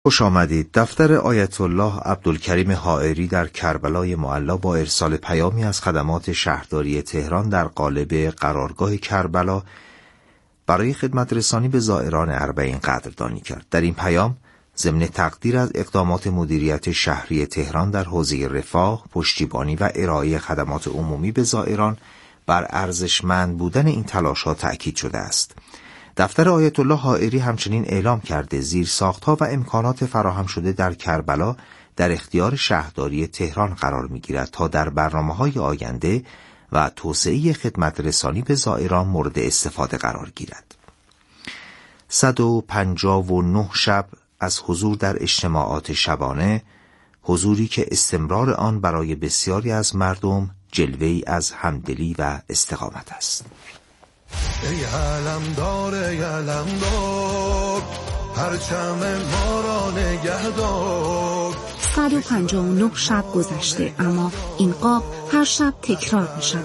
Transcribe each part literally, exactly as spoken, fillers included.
خوش آمدید. دفتر آیت الله عبدالکریم حائری در کربلای معلی با ارسال پیامی از خدمات شهرداری تهران در قالب قرارگاه کربلا برای خدمت رسانی به زائران اربعین قدردانی کرد. در این پیام ضمن تقدیر از اقدامات مدیریت شهری تهران در حوزه رفاه، پشتیبانی و ارائه خدمات عمومی به زائران بر ارزشمند بودن این تلاش‌ها تأکید شده است. دفتر آیت الله حائری همچنین اعلام کرده زیرساخت‌ها و امکانات فراهم شده در کربلا در اختیار شهرداری تهران قرار می‌گیرد تا در برنامه‌های آینده و توسعه خدمت رسانی به زائران مورد استفاده قرار گیرد. صد و پنجاه و نه شب از حضور در اجتماعات شبانه، حضوری که استمرار آن برای بسیاری از مردم جلوه‌ای از همدلی و استقامت است. ای علمدار ای علمدار پرچم ما را نگهدار. صد و پنجاه و نه شب گذشته اما این قاب هر شب تکرار می شود.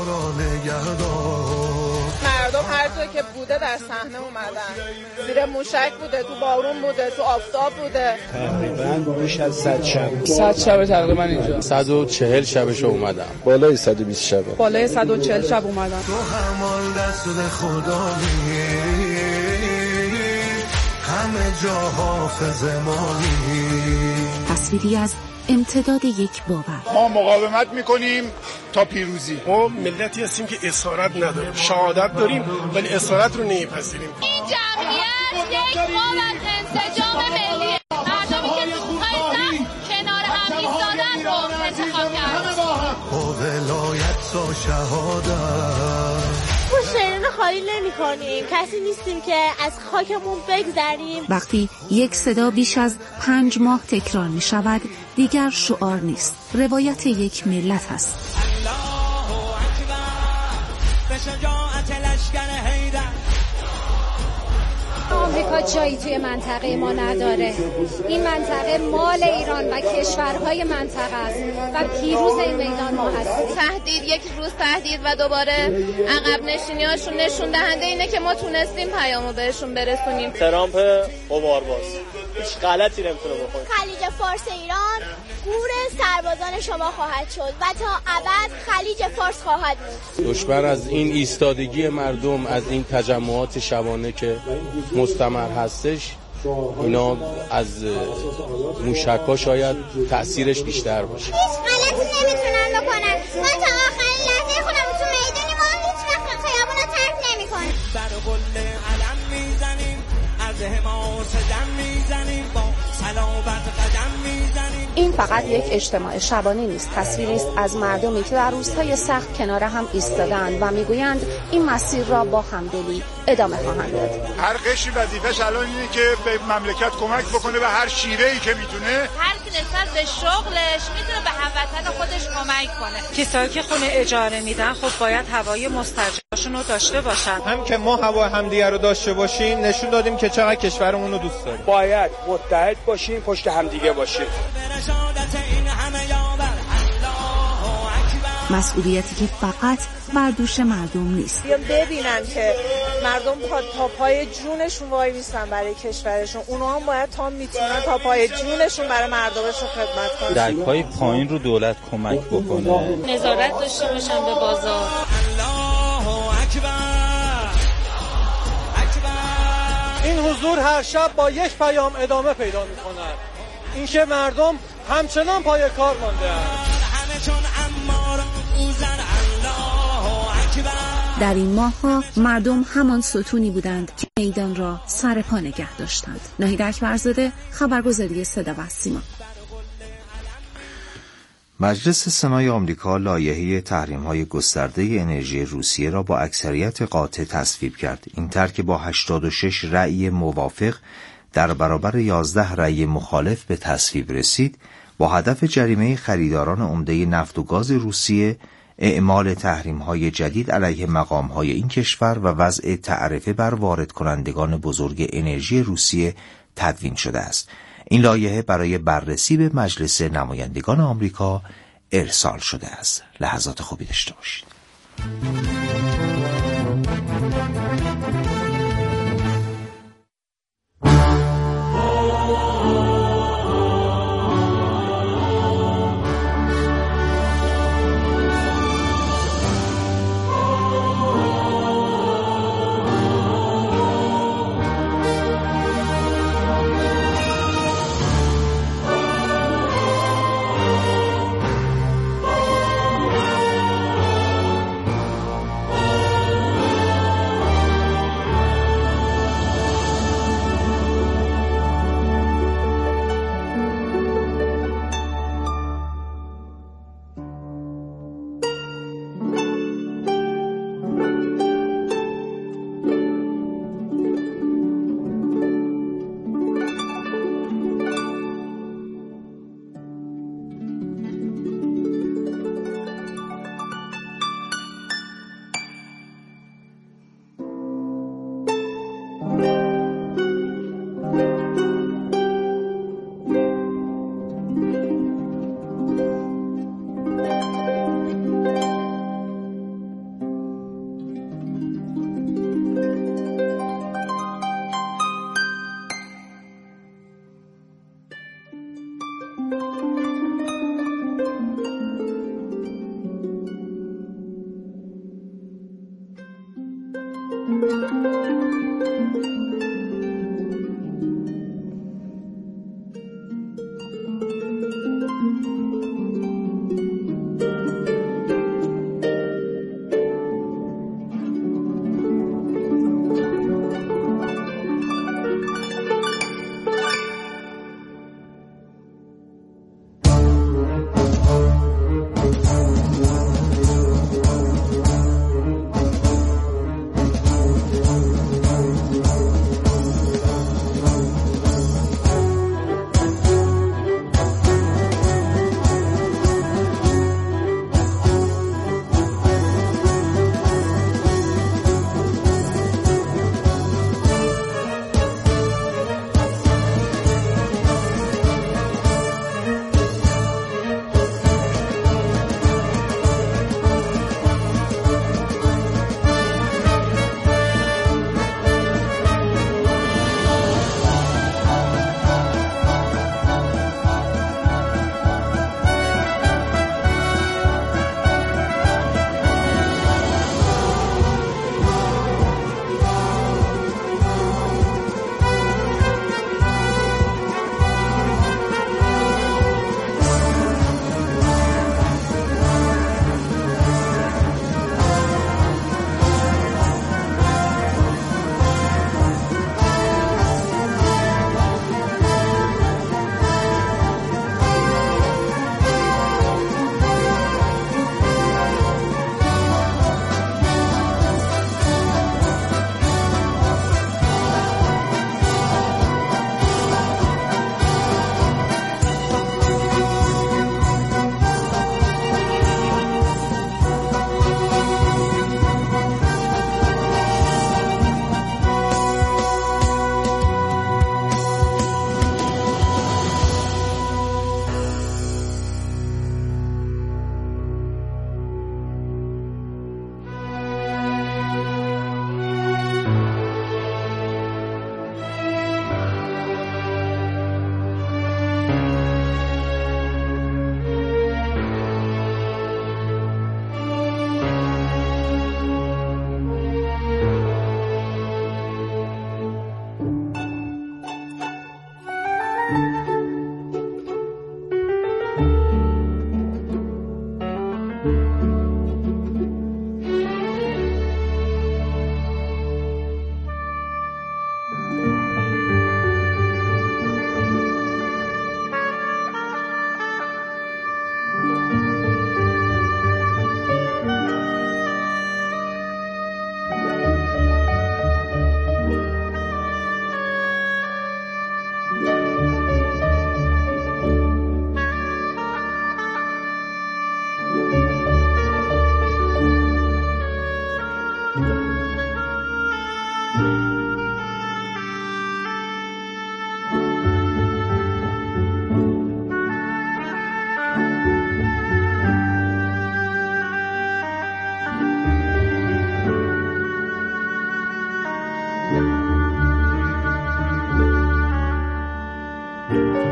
مردم هر جا که بوده در صحنه اومدن، زیر موشک بوده، تو بارون بوده، تو آفتاب بوده. تقریبا بیش از صد شب صد شب تقریبا اینجا صد و چهل شبشو اومدم، بالای صد و بیست شب، بالای صد و چهل شب اومدم. تو همان دست خدا می همه جا حافظ مانی. تصویری از امتداد یک باور. ما مقاومت میکنیم تا پیروزی. ما ملتی هستیم که اسارت نداریم، شهادت داریم ولی اسارت رو نمیپذیریم. این جمعیت یک قوم از انسجام ملیه. مردمی که روزهای سخت کنار هم ایستادن رو انتخاب کردن. با ولایت و شهادت شیرین خالی نمی کنیم، کسی نیستیم که از خاکمون بگذریم. وقتی یک صدا بیش از پنج ماه تکرار می شود دیگر شعار نیست، روایت یک ملت است. آمریکا جایی توی منطقه ما نداره. این منطقه مال ایران و کشورهای منطقه است و پیروز این میدان ما هستیم. تهدید یک روز تهدید و دوباره عقب نشینی هاشون نشون دهنده اینه که ما تونستیم پیامو بهشون برسونیم. ترامپ قمارباز هیچ غلطی نمیتونه بکنه. خلیج فارس ایران گور سربازان شما خواهد شد و تا ابد خلیج فارس خواهد بود. دشمن از این ایستادگی مردم، از این تجمعات شبانه که مستمر هستش، اینا از موشک‌ها شاید تأثیرش بیشتر باشه. هیچ غلطی نمیتونن بکنن. ما تا آخرین لحظه خودمون تو میدونیم و هیچ وقت خیابون رو ترک نمی‌کنیم. بر قله علم میزنیم، از حماس دم میزنیم، با صلابت قدم میزنیم. این فقط یک اجتماع شبانه نیست، تصویری است از مردمی که در روزهای سخت کنار هم ایستادند و میگویند این مسیر را با همدلی ادامه خواهند داد. هر قشری وظیفه‌ش الان اینه که به مملکت کمک بکنه به هر شیوه‌ای که میتونه. هر کی نسبت به شغلش میتونه به هموطن خودش کمک کنه. کسایی که خونه اجاره میدن خب باید هوای مسترجعشون رو داشته باشن. هم که ما هوا همدیگه رو داشته باشیم نشون دادیم که چقدر کشورمون رو دوست داریم. باید متحد باشیم، پشت همدیگه باشیم. مسئولیتی که فقط بر دوش مردم نیست. بیان ببینن که مردم تا پای جونشون وای میستن برای کشورشون، اونا هم باید تا میتونن تا پای جونشون برای مردمشون خدمت کنن. در پای پایین رو دولت کمک بکنه، نظارت داشته باشن به بازار. این حضور هر شب با یک پیام ادامه پیدا میکنن، اینکه مردم همچنان پای کار مانده اند. در این ماه‌ها مردم همان ستونی بودند که میدان را سر پا نگه داشتند. ناهید اکبرزاده، خبرگزاری صدا و سیما. مجلس سنای آمریکا لایحه تحریم‌های گسترده انرژی روسیه را با اکثریت قاطع تصویب کرد. این طرح که با هشتاد و شش رأی موافق در برابر یازده رأی مخالف به تصویب رسید، با هدف جریمه خریداران عمده نفت و گاز روسیه، اعمال تحریم‌های جدید علیه مقام‌های این کشور و وضع تعرفه بر وارد کنندگان بزرگ انرژی روسیه تدوین شده است. این لایحه برای بررسی به مجلس نمایندگان آمریکا ارسال شده است. لحظات خوبی داشته باشید.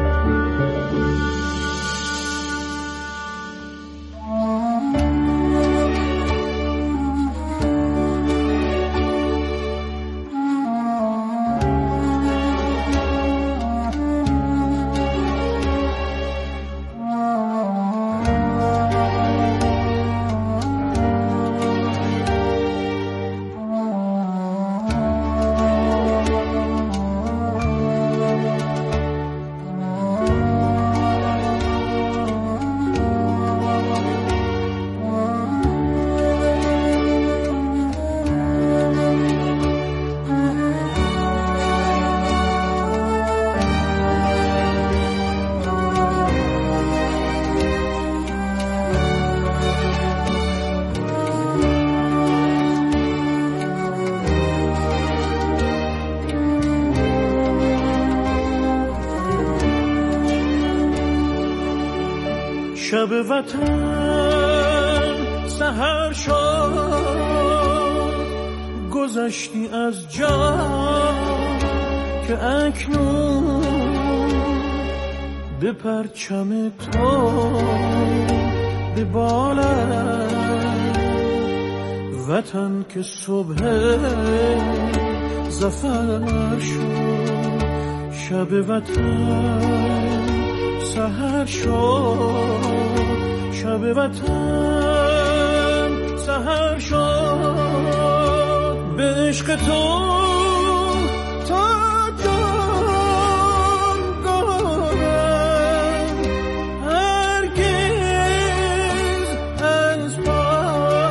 شب وطن سحر شد، گذشتی از جا که اکنون به پرچم تو به بالت، وطن که صبح ظفر شد. شب وطن سحر شد، شب وطن سحر شد، به عشق تو تا جان گارم، هرگز از پا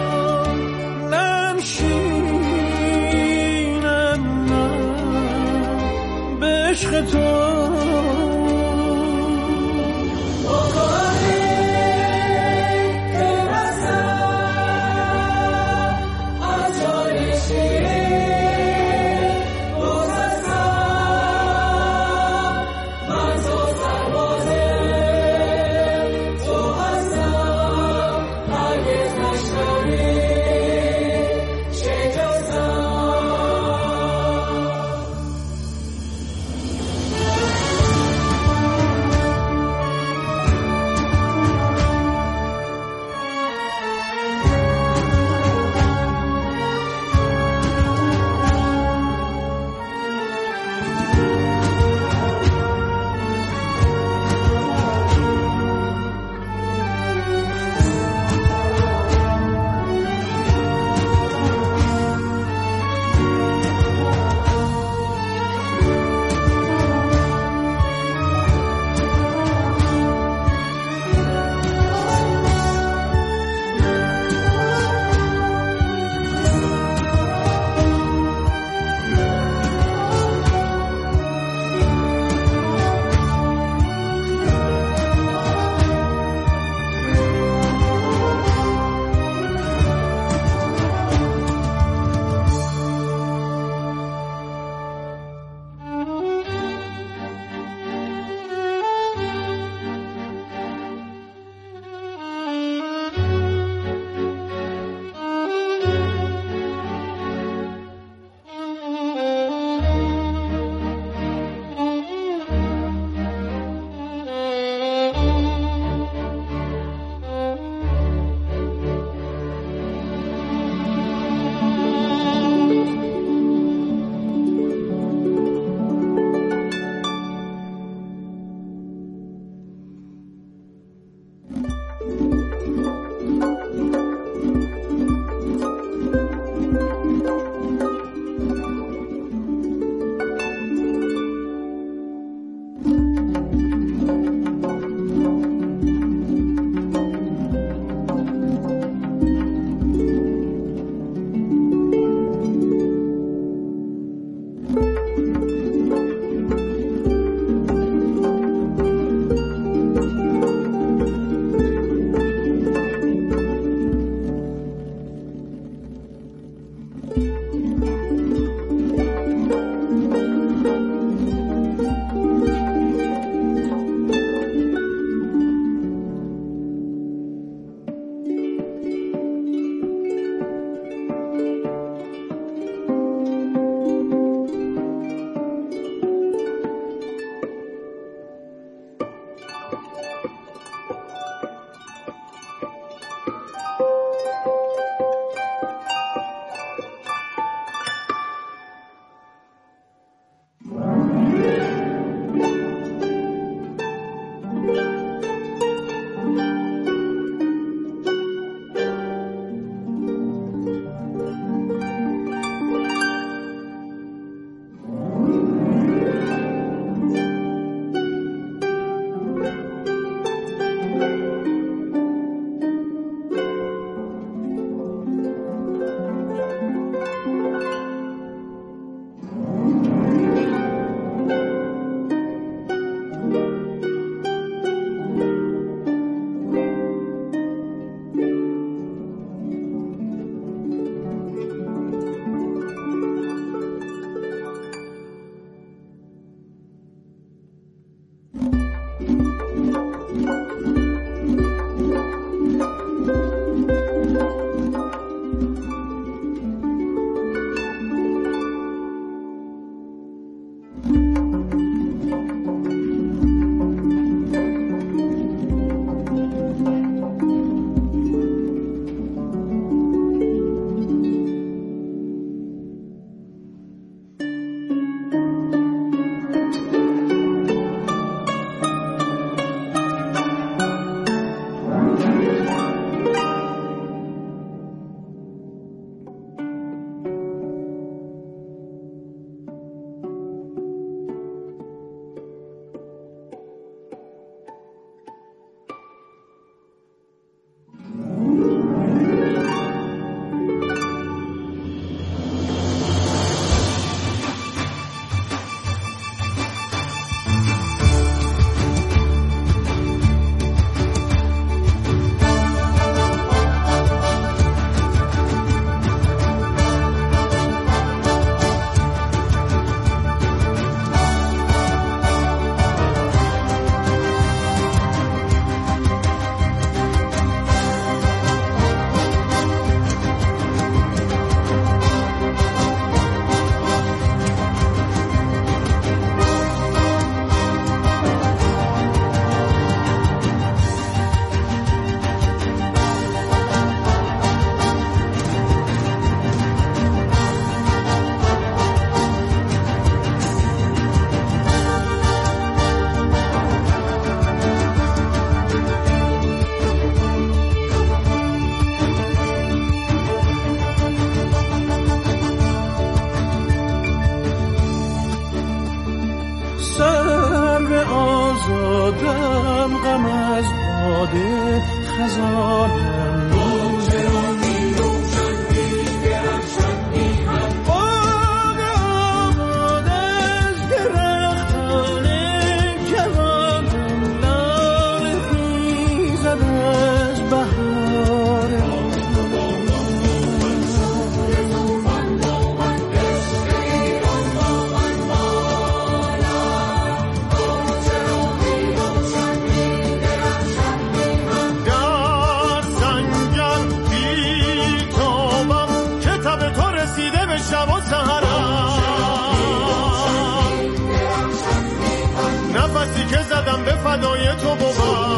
ننشینم من، به عشق تو شیرین آزادم غم از باد خزانم باغ آباد از درختان جوانم لاله خیزد از بهار نفسی که زدم به فدای تو بود،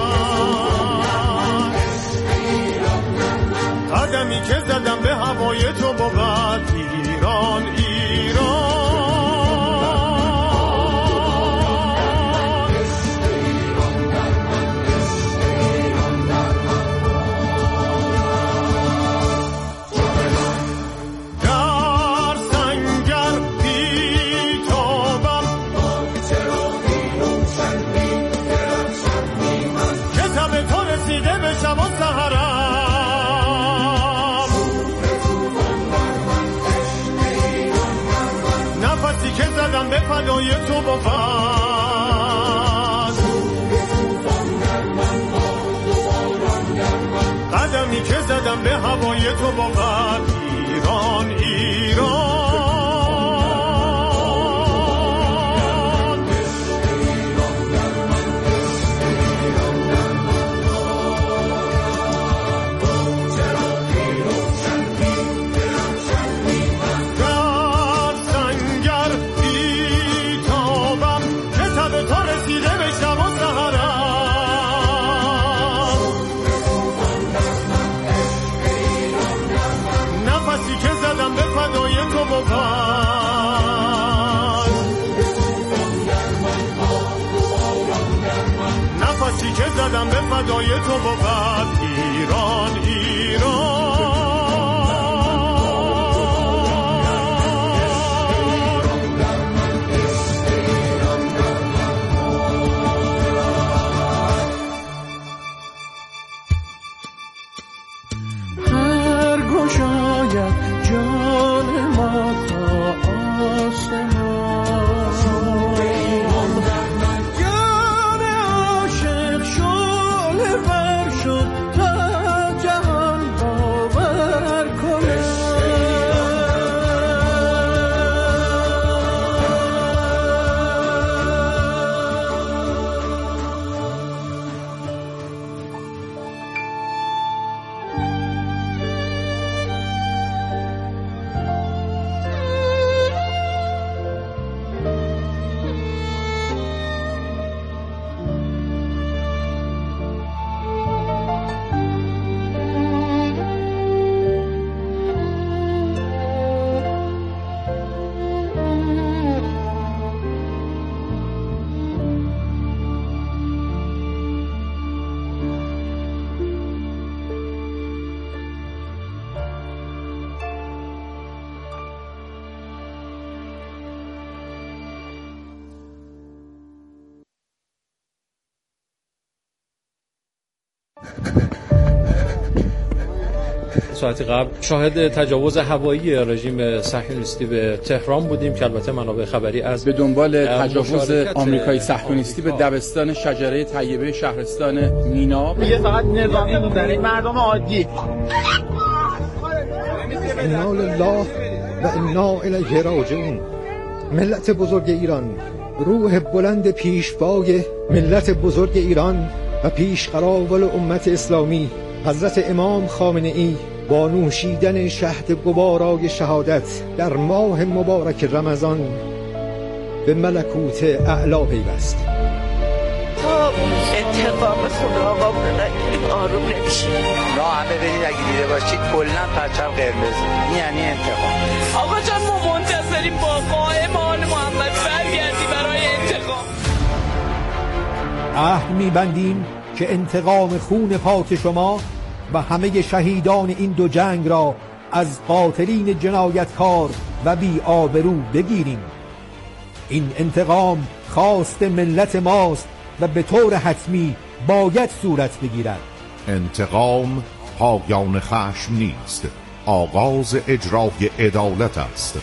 قدمی که زدم به هوای تو بود. ایران ایران به فدای تو بود، قدمی که زدم به هوای تو بود. ایران ایران که زدم به فدای تو بود ایران ایران. هر گشاید جان ما تا آسمان، جان عاشق شعله ور شد تا جهان باور کنه. ساعتی قبل شاهد تجاوز هوایی رژیم صهیونیستی به تهران بودیم که البته منابع خبری از به دنبال تجاوز آمریکایی صهیونیستی به دبستان شجره طیبه شهرستان مینا. میگه فقط نظامی میزنه مردم عادی. انا لله و انا الیه راجعون. ملت بزرگ ایران، روح بلند پیشوای ملت بزرگ ایران و پیشقراول امت اسلامی حضرت امام خامنه ای با نوشیدن شهد گوارای شهادت در ماه مبارک رمضان به ملکوت اعلا پیوست. تا انتقام خدا آقا نگیریم آروم نمیشه. نا همه برید اگه دیده باشید کلن پرچم قرمز، این یعنی انتقام. آقا جان ما منتظریم با قائم آل محمد برگردی برای انتقام. عهد می‌بندیم که انتقام خون پاک شما و همه شهیدان این دو جنگ را از قاتلین جنایتکار و بی آبرو بگیریم. این انتقام خواست ملت ماست و به طور حتمی باید صورت بگیرد. انتقام پایان خشم نیست، آغاز اجرای عدالت است.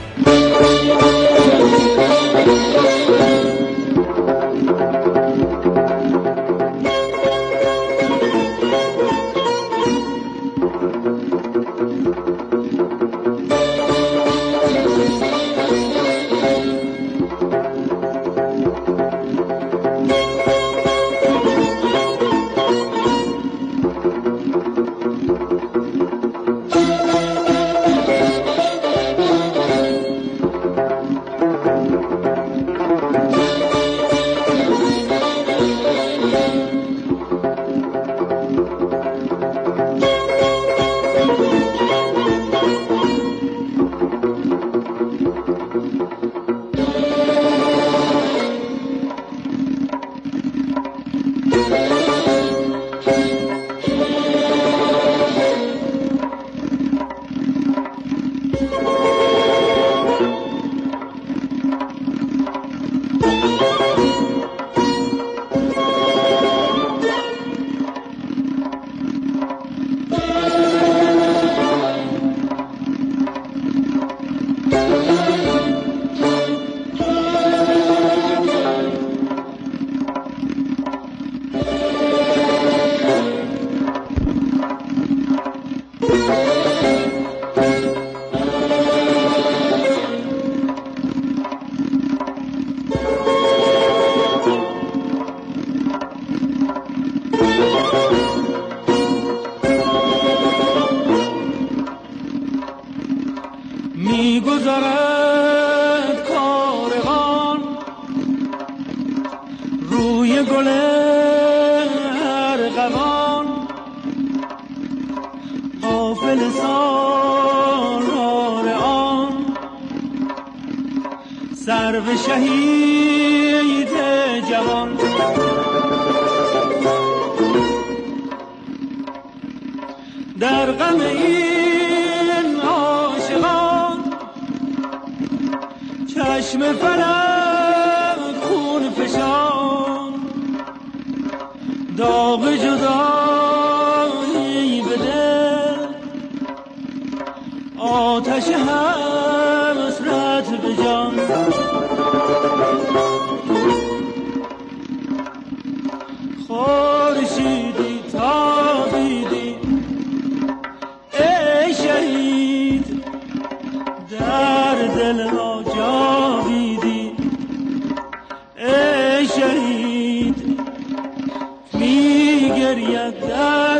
میگذرد کاروان روی گل ارغوان، غافل سالار آن سرو شهید جوان. در غم این عاشقان، چشم فلک خون فشان، داغ جدایی بده، آتش حسرت به جان. خورشیدی تابیدی ای شهید، در دل ما جاویدی ای شهید، می گرید در